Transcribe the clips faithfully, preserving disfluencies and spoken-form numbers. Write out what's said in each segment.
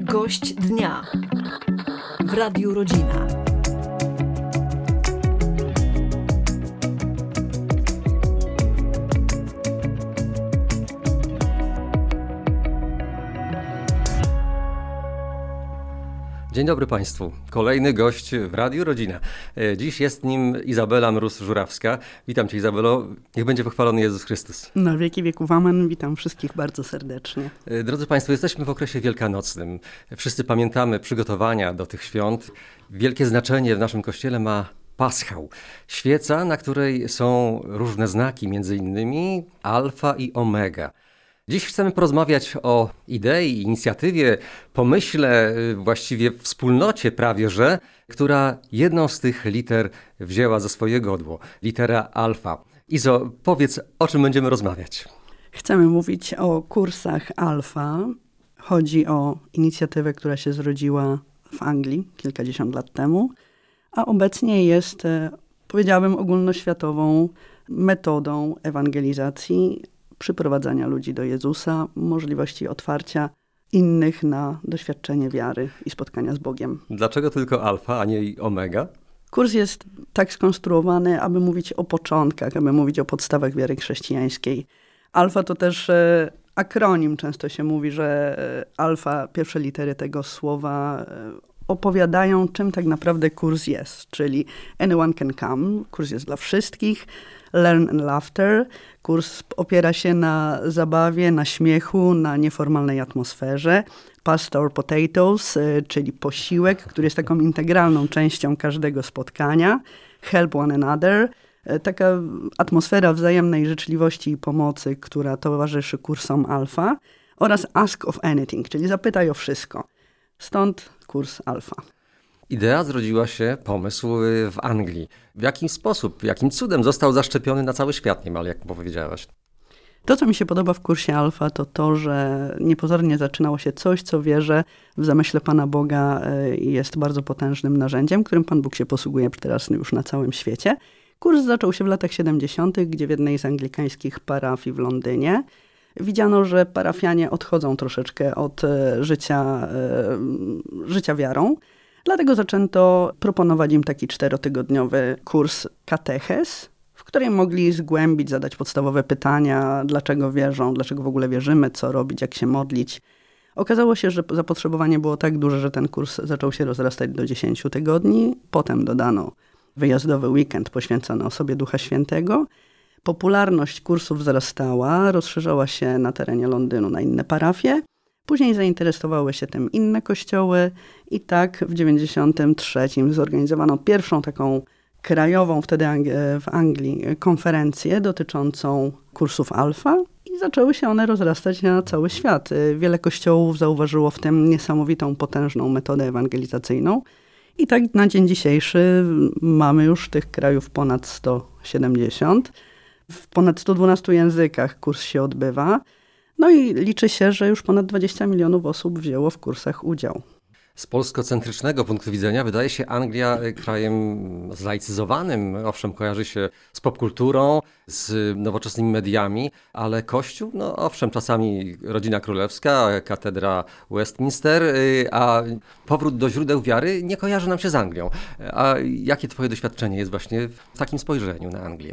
Gość dnia w Radiu Rodzina. Dzień dobry Państwu. Kolejny gość w Radiu Rodzina. Dziś jest nim Izabela Mróz-Żurawska. Witam Cię, Izabelo. Niech będzie pochwalony Jezus Chrystus. Na wieki wieków amen. Witam wszystkich bardzo serdecznie. Drodzy Państwo, jesteśmy w okresie wielkanocnym. Wszyscy pamiętamy przygotowania do tych świąt. Wielkie znaczenie w naszym kościele ma Paschał. Świeca, na której są różne znaki, między innymi alfa i omega. Dziś chcemy porozmawiać o idei, inicjatywie, pomyśle, właściwie wspólnocie prawie, że, która jedną z tych liter wzięła za swoje godło. Litera alfa. Izo, powiedz, o czym będziemy rozmawiać? Chcemy mówić o kursach alfa. Chodzi o inicjatywę, która się zrodziła w Anglii kilkadziesiąt lat temu, a obecnie jest, powiedziałabym, ogólnoświatową metodą ewangelizacji, przyprowadzania ludzi do Jezusa, możliwości otwarcia innych na doświadczenie wiary i spotkania z Bogiem. Dlaczego tylko alfa, a nie i omega? Kurs jest tak skonstruowany, aby mówić o początkach, aby mówić o podstawach wiary chrześcijańskiej. Alfa to też e, akronim. Często się mówi, że e, alfa, pierwsze litery tego słowa e, opowiadają, czym tak naprawdę kurs jest. Czyli anyone can come, kurs jest dla wszystkich. Learn and laughter. Kurs opiera się na zabawie, na śmiechu, na nieformalnej atmosferze. Pastor potatoes, czyli posiłek, który jest taką integralną częścią każdego spotkania. Help one another. Taka atmosfera wzajemnej życzliwości i pomocy, która towarzyszy kursom alfa. Oraz ask of anything, czyli zapytaj o wszystko. Stąd kurs alfa. Idea zrodziła się, pomysł w Anglii. W jakim sposób, jakim cudem został zaszczepiony na cały świat niemal, jak powiedziałaś? To, co mi się podoba w kursie alfa, to to, że niepozornie zaczynało się coś, co wierzę w zamyśle Pana Boga jest bardzo potężnym narzędziem, którym Pan Bóg się posługuje teraz już na całym świecie. Kurs zaczął się w latach siedemdziesiątych, gdzie w jednej z anglikańskich parafii w Londynie widziano, że parafianie odchodzą troszeczkę od życia, życia wiarą. Dlatego zaczęto proponować im taki czterotygodniowy kurs kateches, w którym mogli zgłębić, zadać podstawowe pytania, dlaczego wierzą, dlaczego w ogóle wierzymy, co robić, jak się modlić. Okazało się, że zapotrzebowanie było tak duże, że ten kurs zaczął się rozrastać do dziesięciu tygodni. Potem dodano wyjazdowy weekend poświęcony osobie Ducha Świętego. Popularność kursów wzrastała, rozszerzała się na terenie Londynu na inne parafie. Później zainteresowały się tym inne kościoły i tak w dziewięćdziesiątym trzecim zorganizowano pierwszą taką krajową wtedy w Anglii konferencję dotyczącą kursów alfa i zaczęły się one rozrastać na cały świat. Wiele kościołów zauważyło w tym niesamowitą, potężną metodę ewangelizacyjną i tak na dzień dzisiejszy mamy już tych krajów ponad sto siedemdziesiąt. W ponad stu dwunastu językach kurs się odbywa. No i liczy się, że już ponad dwadzieścia milionów osób wzięło w kursach udział. Z polskocentrycznego punktu widzenia wydaje się Anglia krajem zlaicyzowanym. Owszem, kojarzy się z popkulturą, z nowoczesnymi mediami, ale Kościół, no owszem, czasami rodzina królewska, katedra Westminster, a powrót do źródeł wiary nie kojarzy nam się z Anglią. A jakie twoje doświadczenie jest właśnie w takim spojrzeniu na Anglię?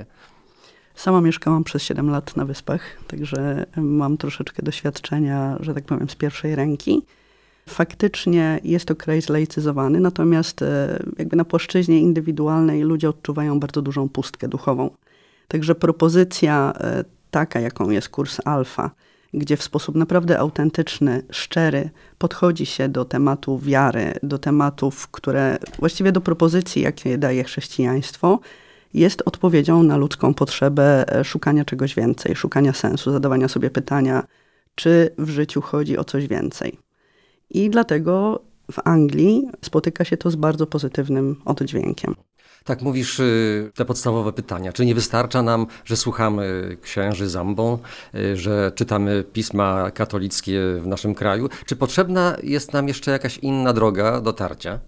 Sama mieszkałam przez siedem lat na Wyspach, także mam troszeczkę doświadczenia, że tak powiem, z pierwszej ręki. Faktycznie jest to kraj zlaicyzowany, natomiast jakby na płaszczyźnie indywidualnej ludzie odczuwają bardzo dużą pustkę duchową. Także propozycja taka, jaką jest kurs alfa, gdzie w sposób naprawdę autentyczny, szczery podchodzi się do tematu wiary, do tematów, które właściwie do propozycji, jakie daje chrześcijaństwo, jest odpowiedzią na ludzką potrzebę szukania czegoś więcej, szukania sensu, zadawania sobie pytania, czy w życiu chodzi o coś więcej. I dlatego w Anglii spotyka się to z bardzo pozytywnym oddźwiękiem. Tak, mówisz te podstawowe pytania. Czy nie wystarcza nam, że słuchamy księży z ambą, że czytamy pisma katolickie w naszym kraju? Czy potrzebna jest nam jeszcze jakaś inna droga dotarcia?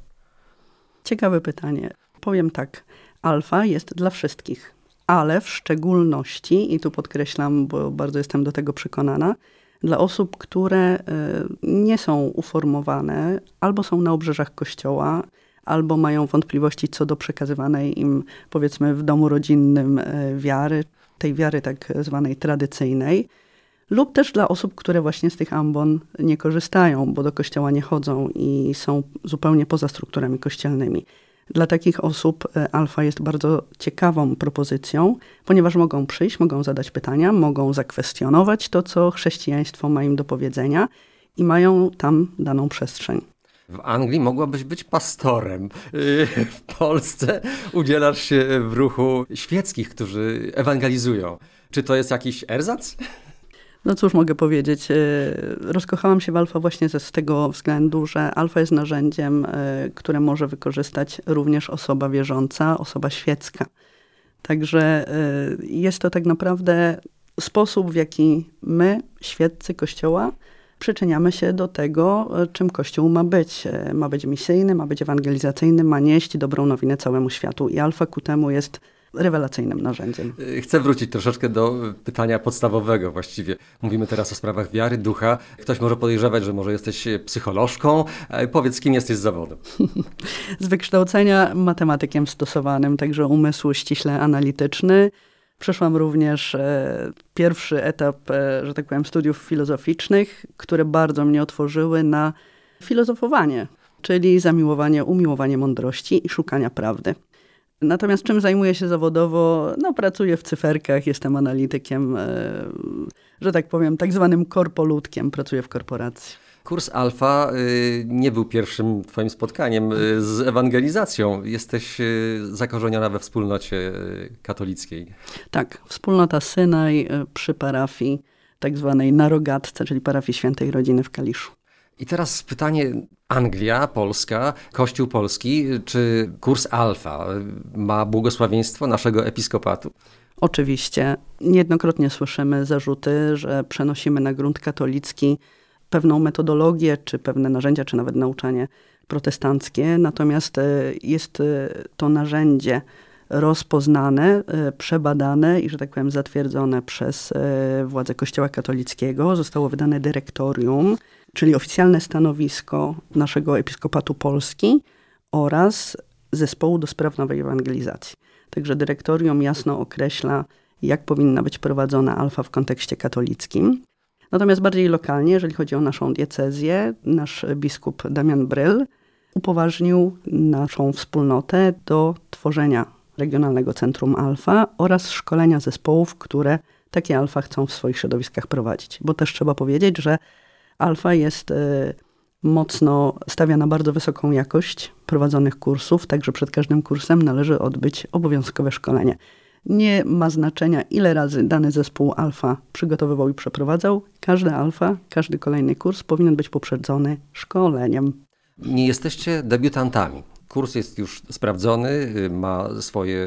Ciekawe pytanie. Powiem tak. Alfa jest dla wszystkich, ale w szczególności, i tu podkreślam, bo bardzo jestem do tego przekonana, dla osób, które nie są uformowane, albo są na obrzeżach Kościoła, albo mają wątpliwości co do przekazywanej im, powiedzmy, w domu rodzinnym wiary, tej wiary tak zwanej tradycyjnej, lub też dla osób, które właśnie z tych ambon nie korzystają, bo do kościoła nie chodzą i są zupełnie poza strukturami kościelnymi. Dla takich osób Alfa jest bardzo ciekawą propozycją, ponieważ mogą przyjść, mogą zadać pytania, mogą zakwestionować to, co chrześcijaństwo ma im do powiedzenia i mają tam daną przestrzeń. W Anglii mogłabyś być pastorem. W Polsce udzielasz się w ruchu świeckich, którzy ewangelizują. Czy to jest jakiś erzac? No cóż mogę powiedzieć, rozkochałam się w Alfa właśnie z tego względu, że Alfa jest narzędziem, które może wykorzystać również osoba wierząca, osoba świecka. Także jest to tak naprawdę sposób, w jaki my, świeccy Kościoła, przyczyniamy się do tego, czym Kościół ma być. Ma być misyjny, ma być ewangelizacyjny, ma nieść dobrą nowinę całemu światu i Alfa ku temu jest rewelacyjnym narzędziem. Chcę wrócić troszeczkę do pytania podstawowego właściwie. Mówimy teraz o sprawach wiary, ducha. Ktoś może podejrzewać, że może jesteś psycholożką. Powiedz, kim jesteś z zawodu? Z wykształcenia matematykiem stosowanym, także umysł ściśle analityczny. Przeszłam również e, pierwszy etap, e, że tak powiem, studiów filozoficznych, które bardzo mnie otworzyły na filozofowanie, czyli zamiłowanie, umiłowanie mądrości i szukania prawdy. Natomiast czym zajmuję się zawodowo? No, pracuję w cyferkach, jestem analitykiem, e, że tak powiem, tak zwanym korpoludkiem, pracuję w korporacji. Kurs Alfa y, nie był pierwszym twoim spotkaniem y, z ewangelizacją. Jesteś y, zakorzeniona we wspólnocie y, katolickiej. Tak, wspólnota Synaj y, przy parafii tak zwanej na Rogatce, czyli parafii Świętej Rodziny w Kaliszu. I teraz pytanie, Anglia, Polska, Kościół Polski, czy kurs Alfa ma błogosławieństwo naszego episkopatu? Oczywiście. Niejednokrotnie słyszymy zarzuty, że przenosimy na grunt katolicki pewną metodologię, czy pewne narzędzia, czy nawet nauczanie protestanckie. Natomiast jest to narzędzie rozpoznane, przebadane i, że tak powiem, zatwierdzone przez władze Kościoła katolickiego. Zostało wydane dyrektorium, czyli oficjalne stanowisko naszego Episkopatu Polski oraz Zespołu do Spraw Nowej Ewangelizacji. Także dyrektorium jasno określa, jak powinna być prowadzona Alfa w kontekście katolickim. Natomiast bardziej lokalnie, jeżeli chodzi o naszą diecezję, nasz biskup Damian Bryl upoważnił naszą wspólnotę do tworzenia Regionalnego Centrum Alfa oraz szkolenia zespołów, które takie Alfa chcą w swoich środowiskach prowadzić. Bo też trzeba powiedzieć, że Alfa jest y, mocno, stawia na bardzo wysoką jakość prowadzonych kursów, także przed każdym kursem należy odbyć obowiązkowe szkolenie. Nie ma znaczenia, ile razy dany zespół Alfa przygotowywał i przeprowadzał. Każdy Alfa, każdy kolejny kurs powinien być poprzedzony szkoleniem. Nie jesteście debiutantami. Kurs jest już sprawdzony, ma swoje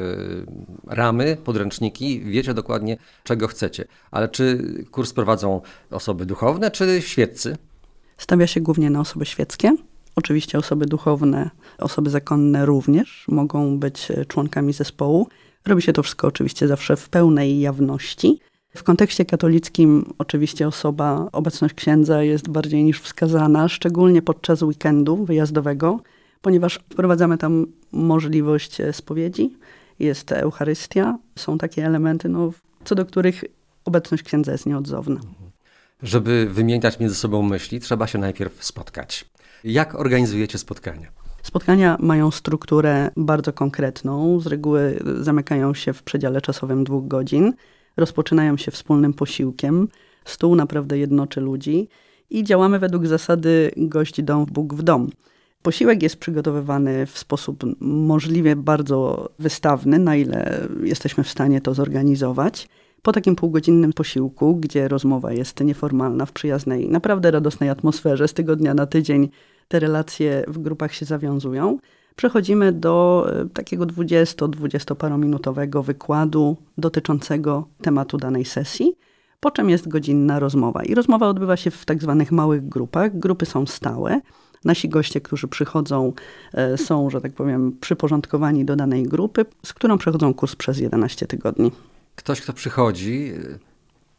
ramy, podręczniki, wiecie dokładnie, czego chcecie. Ale czy kurs prowadzą osoby duchowne, czy świeccy? Stawia się głównie na osoby świeckie. Oczywiście osoby duchowne, osoby zakonne również mogą być członkami zespołu. Robi się to wszystko oczywiście zawsze w pełnej jawności. W kontekście katolickim oczywiście osoba, obecność księdza jest bardziej niż wskazana, szczególnie podczas weekendu wyjazdowego, ponieważ wprowadzamy tam możliwość spowiedzi, jest Eucharystia, są takie elementy, no, co do których obecność księdza jest nieodzowna. Żeby wymieniać między sobą myśli, trzeba się najpierw spotkać. Jak organizujecie spotkania? Spotkania mają strukturę bardzo konkretną. Z reguły zamykają się w przedziale czasowym dwóch godzin. Rozpoczynają się wspólnym posiłkiem. Stół naprawdę jednoczy ludzi. I działamy według zasady gość dom, Bóg w dom. Posiłek jest przygotowywany w sposób możliwie bardzo wystawny, na ile jesteśmy w stanie to zorganizować. Po takim półgodzinnym posiłku, gdzie rozmowa jest nieformalna, w przyjaznej, naprawdę radosnej atmosferze, z tygodnia na tydzień te relacje w grupach się zawiązują, przechodzimy do takiego dwudziesto-dwudziestoparominutowego wykładu dotyczącego tematu danej sesji, po czym jest godzinna rozmowa. I rozmowa odbywa się w tak zwanych małych grupach. Grupy są stałe. Nasi goście, którzy przychodzą, są, że tak powiem, przyporządkowani do danej grupy, z którą przechodzą kurs przez jedenaście tygodni. Ktoś, kto przychodzi,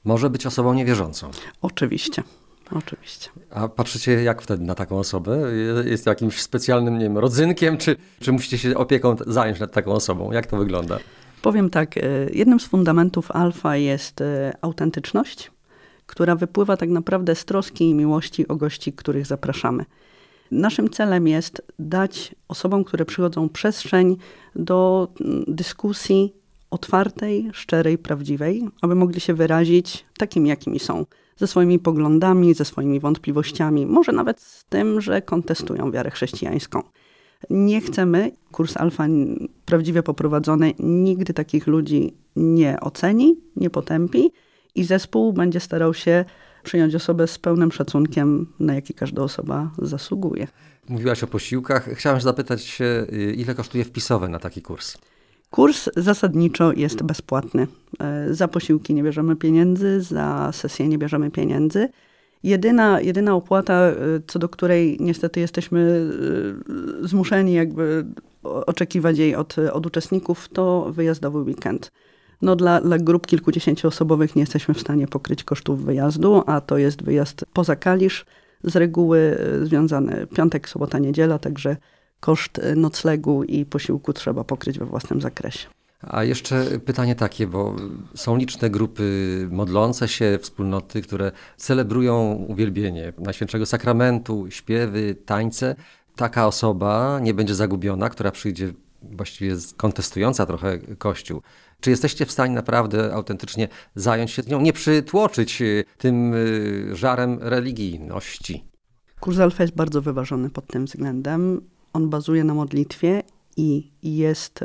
Może być osobą niewierzącą. Oczywiście. Oczywiście. A patrzycie jak wtedy na taką osobę? Jest jakimś specjalnym, nie wiem, rodzynkiem, czy, czy musicie się opieką zająć nad taką osobą? Jak to wygląda? Powiem tak, jednym z fundamentów alfa jest autentyczność, która wypływa tak naprawdę z troski i miłości o gości, których zapraszamy. Naszym celem jest dać osobom, które przychodzą, przestrzeń do dyskusji otwartej, szczerej, prawdziwej, aby mogli się wyrazić takimi, jakimi są. Ze swoimi poglądami, ze swoimi wątpliwościami, może nawet z tym, że kontestują wiarę chrześcijańską. Nie chcemy, kurs alfa prawdziwie poprowadzony, nigdy takich ludzi nie oceni, nie potępi i zespół będzie starał się przyjąć osobę z pełnym szacunkiem, na jaki każda osoba zasługuje. Mówiłaś o posiłkach. Chciałem zapytać się, ile kosztuje wpisowe na taki kurs? Kurs zasadniczo jest bezpłatny. Za posiłki nie bierzemy pieniędzy, za sesję nie bierzemy pieniędzy. Jedyna, jedyna opłata, co do której niestety jesteśmy zmuszeni jakby oczekiwać jej od, od uczestników, to wyjazdowy weekend. No dla, dla grup kilkudziesięcioosobowych nie jesteśmy w stanie pokryć kosztów wyjazdu, a to jest wyjazd poza Kalisz, z reguły związany piątek, sobota, niedziela, także koszt noclegu i posiłku trzeba pokryć we własnym zakresie. A jeszcze pytanie takie, bo są liczne grupy modlące się, wspólnoty, które celebrują uwielbienie Najświętszego Sakramentu, śpiewy, tańce. Taka osoba nie będzie zagubiona, która przyjdzie właściwie kontestująca trochę Kościół. Czy jesteście w stanie naprawdę autentycznie zająć się nią, nie przytłoczyć tym żarem religijności? Kurs alfa jest bardzo wyważony pod tym względem. On bazuje na modlitwie i jest,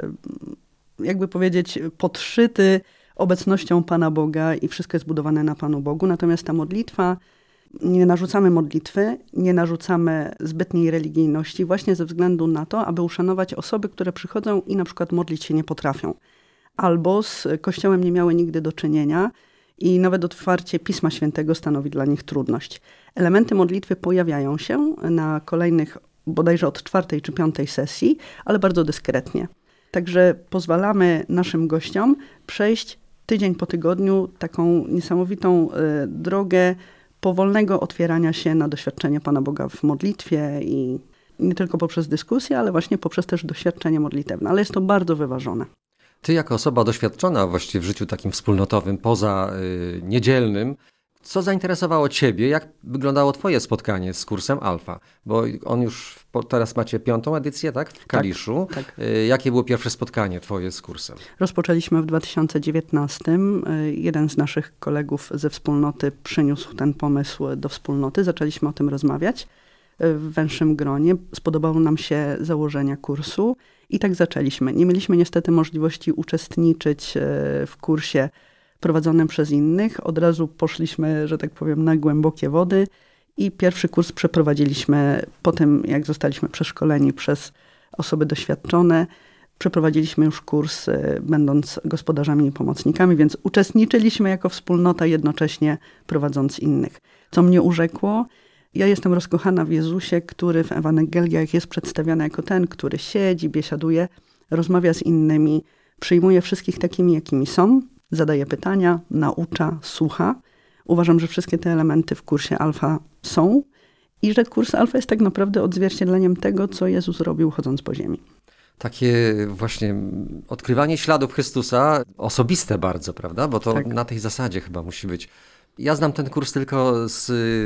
jakby powiedzieć, podszyty obecnością Pana Boga i wszystko jest budowane na Panu Bogu. Natomiast ta modlitwa, nie narzucamy modlitwy, nie narzucamy zbytniej religijności właśnie ze względu na to, aby uszanować osoby, które przychodzą i na przykład modlić się nie potrafią. Albo z Kościołem nie miały nigdy do czynienia i nawet otwarcie Pisma Świętego stanowi dla nich trudność. Elementy modlitwy pojawiają się na kolejnych, bodajże od czwartej czy piątej sesji, ale bardzo dyskretnie. Także pozwalamy naszym gościom przejść tydzień po tygodniu taką niesamowitą y, drogę powolnego otwierania się na doświadczenie Pana Boga w modlitwie i nie tylko poprzez dyskusję, ale właśnie poprzez też doświadczenie modlitewne. Ale jest to bardzo wyważone. Ty jako osoba doświadczona właściwie w życiu takim wspólnotowym, poza y, niedzielnym, co zainteresowało ciebie? Jak wyglądało twoje spotkanie z kursem Alfa? Bo on już, teraz macie piątą edycję, tak? W Kaliszu. Tak, tak. Y, jakie było pierwsze spotkanie twoje z kursem? Rozpoczęliśmy w dwa tysiące dziewiętnastym. Jeden z naszych kolegów ze wspólnoty przyniósł ten pomysł do wspólnoty. Zaczęliśmy o tym rozmawiać w węższym gronie. Spodobało nam się założenia kursu i tak zaczęliśmy. Nie mieliśmy niestety możliwości uczestniczyć w kursie prowadzonym przez innych. Od razu poszliśmy, że tak powiem, na głębokie wody i pierwszy kurs przeprowadziliśmy po tym, jak zostaliśmy przeszkoleni przez osoby doświadczone. Przeprowadziliśmy już kurs, będąc gospodarzami i pomocnikami, więc uczestniczyliśmy jako wspólnota, jednocześnie prowadząc innych. Co mnie urzekło, ja jestem rozkochana w Jezusie, który w Ewangeliach jest przedstawiany jako ten, który siedzi, biesiaduje, rozmawia z innymi, przyjmuje wszystkich takimi, jakimi są, zadaje pytania, naucza, słucha. Uważam, że wszystkie te elementy w kursie Alfa są i że kurs Alfa jest tak naprawdę odzwierciedleniem tego, co Jezus robił chodząc po ziemi. Takie właśnie odkrywanie śladów Chrystusa, osobiste bardzo, prawda? Bo to tak. Na tej zasadzie chyba musi być. Ja znam ten kurs tylko z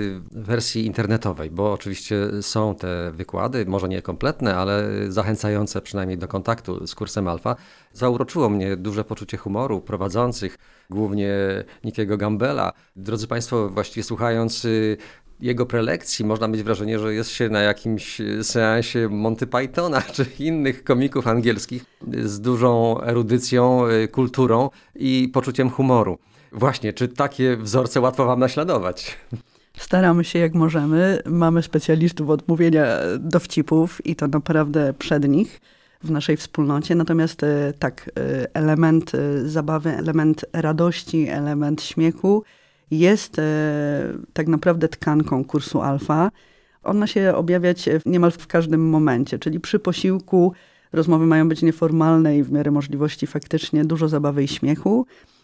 wersji internetowej, bo oczywiście są te wykłady, może nie kompletne, ale zachęcające przynajmniej do kontaktu z kursem Alfa. Zauroczyło mnie duże poczucie humoru prowadzących, głównie Nickiego Gambela. Drodzy Państwo, właściwie słuchając jego prelekcji, można mieć wrażenie, że jest się na jakimś seansie Monty Pythona czy innych komików angielskich z dużą erudycją, kulturą i poczuciem humoru. Właśnie, czy takie wzorce łatwo wam naśladować? Staramy się jak możemy. Mamy specjalistów od mówienia dowcipów i to naprawdę przed nich w naszej wspólnocie. Natomiast tak, element zabawy, element radości, element śmiechu jest tak naprawdę tkanką kursu Alfa. On ma się objawiać niemal w każdym momencie, czyli przy posiłku rozmowy mają być nieformalne i w miarę możliwości faktycznie dużo zabawy i śmiechu.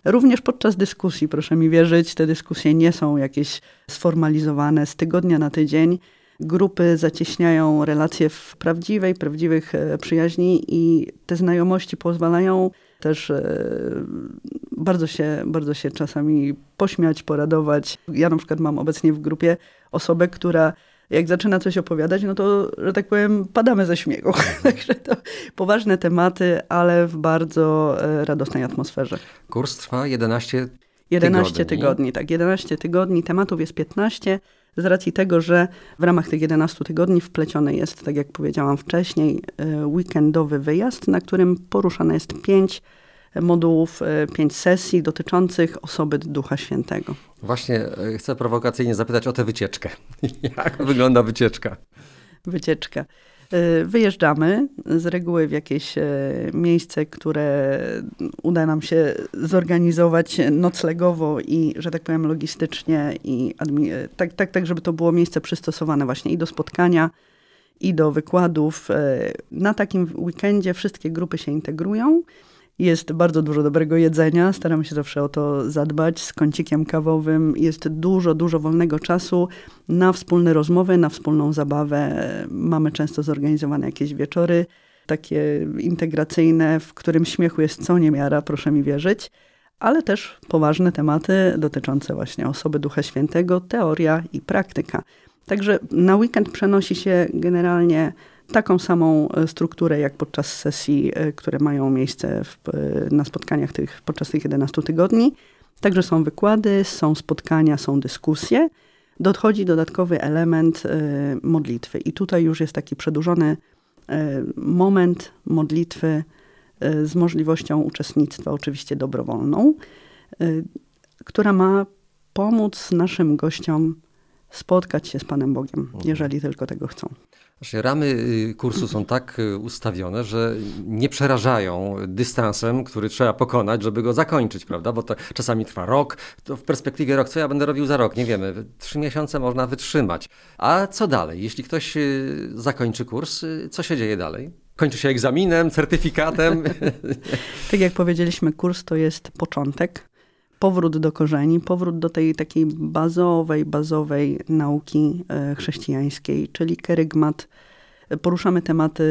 Również podczas dyskusji, proszę mi wierzyć, te dyskusje nie są jakieś sformalizowane z tygodnia na tydzień. Grupy zacieśniają relacje w prawdziwej, prawdziwych przyjaźni i te znajomości pozwalają też bardzo się, bardzo się czasami pośmiać, poradować. Ja na przykład mam obecnie w grupie osobę, która jak zaczyna coś opowiadać, no to, że tak powiem, padamy ze śmiechu. Także to poważne tematy, ale w bardzo radosnej atmosferze. Kurs trwa jedenaście jedenaście tygodni. tygodni, tak. jedenaście tygodni, tematów jest piętnaście. Z racji tego, że w ramach tych jedenastu tygodni wpleciony jest, tak jak powiedziałam wcześniej, weekendowy wyjazd, na którym poruszane jest pięć modułów, pięć sesji dotyczących osoby Ducha Świętego. Właśnie chcę prowokacyjnie zapytać o tę wycieczkę. Jak wygląda wycieczka? Wycieczka. Wyjeżdżamy z reguły w jakieś miejsce, które uda nam się zorganizować noclegowo i, że tak powiem, logistycznie i tak, tak, tak, żeby to było miejsce przystosowane właśnie i do spotkania, i do wykładów. Na takim weekendzie wszystkie grupy się integrują. Jest bardzo dużo dobrego jedzenia, staramy się zawsze o to zadbać, z kącikiem kawowym. Jest dużo, dużo wolnego czasu na wspólne rozmowy, na wspólną zabawę. Mamy często zorganizowane jakieś wieczory takie integracyjne, w którym śmiechu jest co niemiara, proszę mi wierzyć, ale też poważne tematy dotyczące właśnie osoby Ducha Świętego, teoria i praktyka. Także na weekend przenosi się generalnie taką samą strukturę jak podczas sesji, które mają miejsce w, na spotkaniach tych, podczas tych jedenastu tygodni. Także są wykłady, są spotkania, są dyskusje. Dochodzi dodatkowy element modlitwy. I tutaj już jest taki przedłużony moment modlitwy z możliwością uczestnictwa, oczywiście dobrowolną, która ma pomóc naszym gościom spotkać się z Panem Bogiem, jeżeli tylko tego chcą. Właśnie ramy kursu są tak ustawione, że nie przerażają dystansem, który trzeba pokonać, żeby go zakończyć, prawda? Bo to czasami trwa rok, to w perspektywie rok, co ja będę robił za rok? Nie wiemy. Trzy miesiące można wytrzymać. A co dalej? Jeśli ktoś zakończy kurs, co się dzieje dalej? Kończy się egzaminem, certyfikatem? Tak jak powiedzieliśmy, kurs to jest początek. Powrót do korzeni, powrót do tej takiej bazowej, bazowej nauki chrześcijańskiej, czyli kerygmat. Poruszamy tematy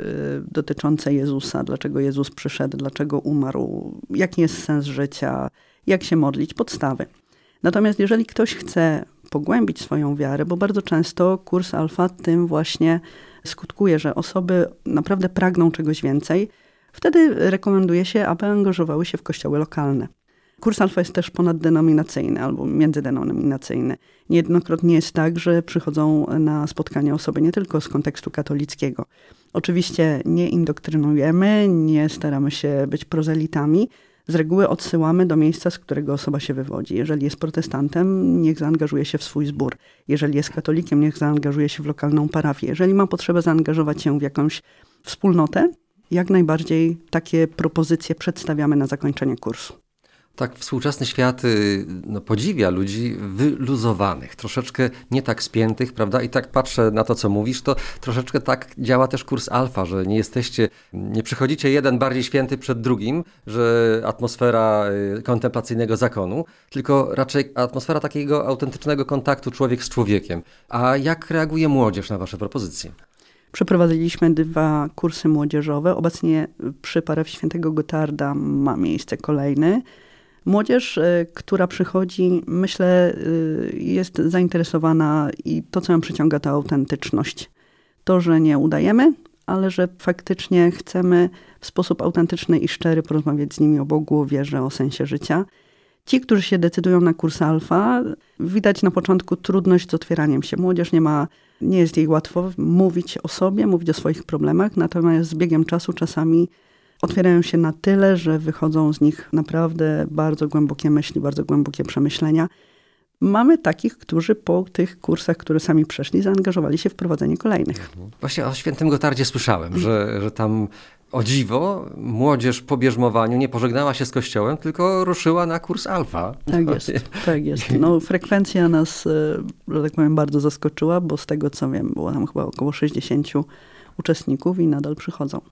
dotyczące Jezusa, dlaczego Jezus przyszedł, dlaczego umarł, jaki jest sens życia, jak się modlić, podstawy. Natomiast jeżeli ktoś chce pogłębić swoją wiarę, bo bardzo często kurs Alfa tym właśnie skutkuje, że osoby naprawdę pragną czegoś więcej, wtedy rekomenduje się, aby angażowały się w kościoły lokalne. Kurs Alfa jest też ponaddenominacyjny albo międzydenominacyjny. Niejednokrotnie jest tak, że przychodzą na spotkania osoby nie tylko z kontekstu katolickiego. Oczywiście nie indoktrynujemy, nie staramy się być prozelitami. Z reguły odsyłamy do miejsca, z którego osoba się wywodzi. Jeżeli jest protestantem, niech zaangażuje się w swój zbór. Jeżeli jest katolikiem, niech zaangażuje się w lokalną parafię. Jeżeli ma potrzebę zaangażować się w jakąś wspólnotę, jak najbardziej takie propozycje przedstawiamy na zakończenie kursu. Tak, współczesny świat no, podziwia ludzi wyluzowanych, troszeczkę nie tak spiętych, prawda? I tak patrzę na to, co mówisz, to troszeczkę tak działa też kurs Alfa, że nie jesteście, nie przychodzicie jeden bardziej święty przed drugim, że atmosfera kontemplacyjnego zakonu, tylko raczej atmosfera takiego autentycznego kontaktu człowiek z człowiekiem. A jak reaguje młodzież na wasze propozycje? Przeprowadziliśmy dwa kursy młodzieżowe. Obecnie przy parafii Świętego Gotarda ma miejsce kolejny. Młodzież, która przychodzi, myślę, jest zainteresowana i to, co ją przyciąga, to autentyczność. To, że nie udajemy, ale że faktycznie chcemy w sposób autentyczny i szczery porozmawiać z nimi o Bogu, o wierze, o sensie życia. Ci, którzy się decydują na kurs Alfa, widać na początku trudność z otwieraniem się. Młodzież nie ma, nie jest jej łatwo mówić o sobie, mówić o swoich problemach, natomiast z biegiem czasu czasami otwierają się na tyle, że wychodzą z nich naprawdę bardzo głębokie myśli, bardzo głębokie przemyślenia. Mamy takich, którzy po tych kursach, które sami przeszli, zaangażowali się w prowadzenie kolejnych. Właśnie o Świętym Gotardzie słyszałem, że, że tam o dziwo młodzież po bierzmowaniu nie pożegnała się z kościołem, tylko ruszyła na kurs Alfa. Tak jest, tak jest. No, frekwencja nas, że tak powiem, bardzo zaskoczyła, bo z tego co wiem, było tam chyba około sześćdziesięciu uczestników i nadal przychodzą.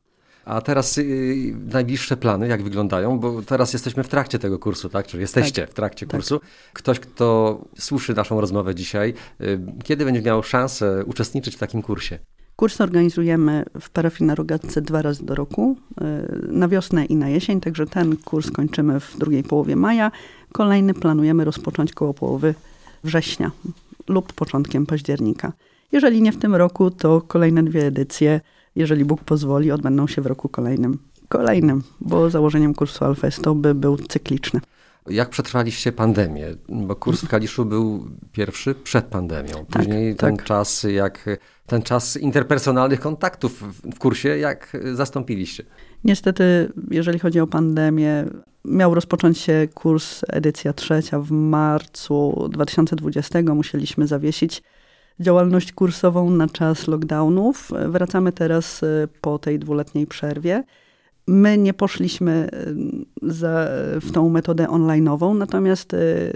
A teraz y, najbliższe plany, jak wyglądają? Bo teraz jesteśmy w trakcie tego kursu, tak? Czyli jesteście tak, w trakcie tak. kursu. Ktoś, kto słyszy naszą rozmowę dzisiaj, y, kiedy będzie miał szansę uczestniczyć w takim kursie? Kurs organizujemy w parafii na Rogatce dwa razy do roku, na wiosnę i na jesień, także ten kurs kończymy w drugiej połowie maja. Kolejny planujemy rozpocząć koło połowy września lub początkiem października. Jeżeli nie w tym roku, to kolejne dwie edycje, jeżeli Bóg pozwoli, odbędą się w roku kolejnym. Kolejnym, bo założeniem kursu Alfa jest to, by był cykliczny. Jak przetrwaliście pandemię? Bo kurs w Kaliszu był pierwszy przed pandemią. Później tak, ten tak. czas, jak ten czas interpersonalnych kontaktów w kursie, jak zastąpiliście? Niestety, jeżeli chodzi o pandemię, miał rozpocząć się kurs edycja trzecia w marcu dwa tysiące dwudziestego. Musieliśmy zawiesić działalność kursową na czas lockdownów. Wracamy teraz po tej dwuletniej przerwie. My nie poszliśmy za, w tą metodę online'ową, natomiast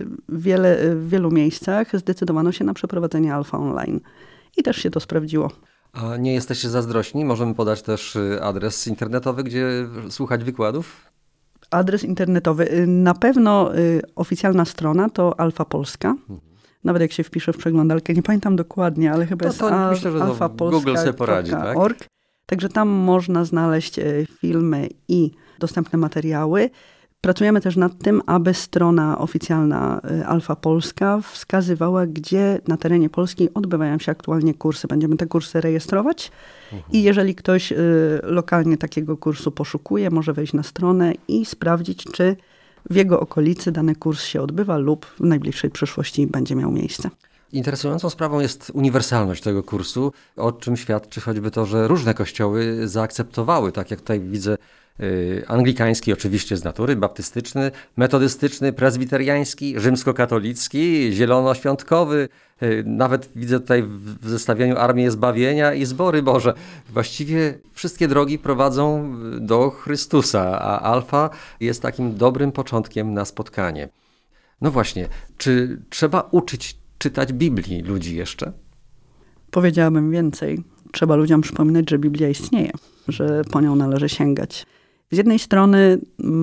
wiele, w wielu miejscach zdecydowano się na przeprowadzenie Alfa online. I też się to sprawdziło. A nie jesteście zazdrośni? Możemy podać też adres internetowy, gdzie słuchać wykładów? Adres internetowy. Na pewno y, oficjalna strona to Alfa Polska. Mhm. Nawet jak się wpisze w przeglądarkę, nie pamiętam dokładnie, ale chyba no jest to al, myślę, że alfa polska Google sobie poradzi, tak? org. Także tam można znaleźć y, filmy i dostępne materiały. Pracujemy też nad tym, aby strona oficjalna y, Alfa Polska wskazywała, gdzie na terenie Polski odbywają się aktualnie kursy. Będziemy te kursy rejestrować mhm. i jeżeli ktoś y, lokalnie takiego kursu poszukuje, może wejść na stronę i sprawdzić, czy w jego okolicy dany kurs się odbywa lub w najbliższej przyszłości będzie miał miejsce. Interesującą sprawą jest uniwersalność tego kursu, o czym świadczy choćby to, że różne kościoły zaakceptowały, tak jak tutaj widzę, yy, anglikański oczywiście z natury, baptystyczny, metodystyczny, prezbiteriański, rzymskokatolicki, zielonoświątkowy, yy, nawet widzę tutaj w, w zestawieniu Armię Zbawienia i Zbory Boże. Właściwie wszystkie drogi prowadzą do Chrystusa, a Alfa jest takim dobrym początkiem na spotkanie. No właśnie, czy trzeba uczyć czytać Biblii ludzi jeszcze? Powiedziałabym więcej. Trzeba ludziom przypominać, że Biblia istnieje, że po nią należy sięgać. Z jednej strony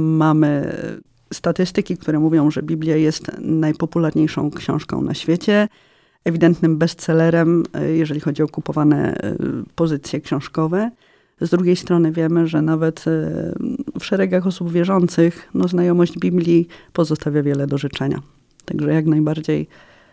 mamy statystyki, które mówią, że Biblia jest najpopularniejszą książką na świecie, ewidentnym bestsellerem, jeżeli chodzi o kupowane pozycje książkowe. Z drugiej strony wiemy, że nawet w szeregach osób wierzących no, znajomość Biblii pozostawia wiele do życzenia. Także jak najbardziej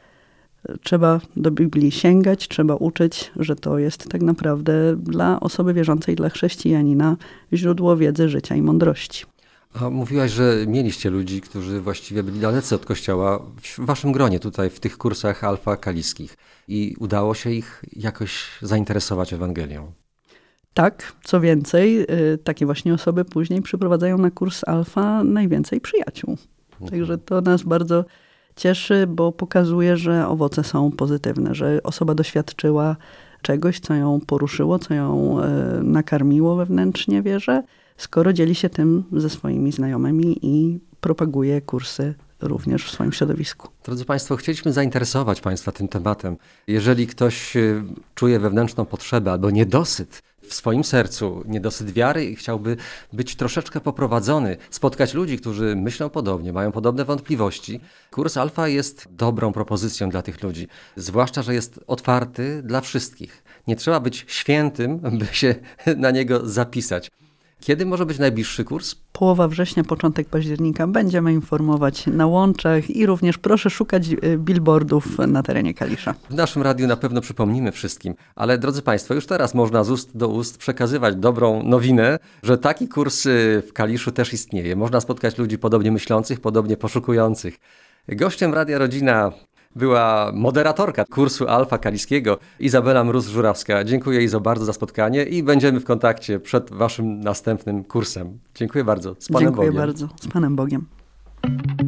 trzeba do Biblii sięgać, trzeba uczyć, że to jest tak naprawdę dla osoby wierzącej, dla chrześcijanina źródło wiedzy, życia i mądrości. A mówiłaś, że mieliście ludzi, którzy właściwie byli dalecy od kościoła w waszym gronie tutaj, w tych kursach Alfa Kaliskich. I udało się ich jakoś zainteresować Ewangelią. Tak, co więcej, takie właśnie osoby później przyprowadzają na kurs Alfa najwięcej przyjaciół. Mhm. Także to nas bardzo cieszy, bo pokazuje, że owoce są pozytywne, że osoba doświadczyła czegoś, co ją poruszyło, co ją e, nakarmiło wewnętrznie wierze, skoro dzieli się tym ze swoimi znajomymi i propaguje kursy również w swoim środowisku. Drodzy Państwo, chcieliśmy zainteresować Państwa tym tematem. Jeżeli ktoś czuje wewnętrzną potrzebę albo niedosyt w swoim sercu, niedosyt wiary i chciałby być troszeczkę poprowadzony, spotkać ludzi, którzy myślą podobnie, mają podobne wątpliwości, kurs Alfa jest dobrą propozycją dla tych ludzi. Zwłaszcza, że jest otwarty dla wszystkich. Nie trzeba być świętym, by się na niego zapisać. Kiedy może być najbliższy kurs? Połowa września, początek października. Będziemy informować na łączach i również proszę szukać billboardów na terenie Kalisza. W naszym radiu na pewno przypomnimy wszystkim, ale drodzy Państwo, już teraz można z ust do ust przekazywać dobrą nowinę, że taki kurs w Kaliszu też istnieje. Można spotkać ludzi podobnie myślących, podobnie poszukujących. Gościem Radia Rodzina była moderatorka kursu Alfa Kaliskiego, Izabela Mróz-Żurawska. Dziękuję Izo bardzo za spotkanie i będziemy w kontakcie przed waszym następnym kursem. Dziękuję bardzo. Z Panem Dziękuję Bogiem. bardzo. Z Panem Bogiem.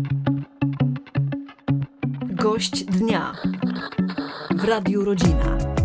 Gość dnia w Radiu Rodzina.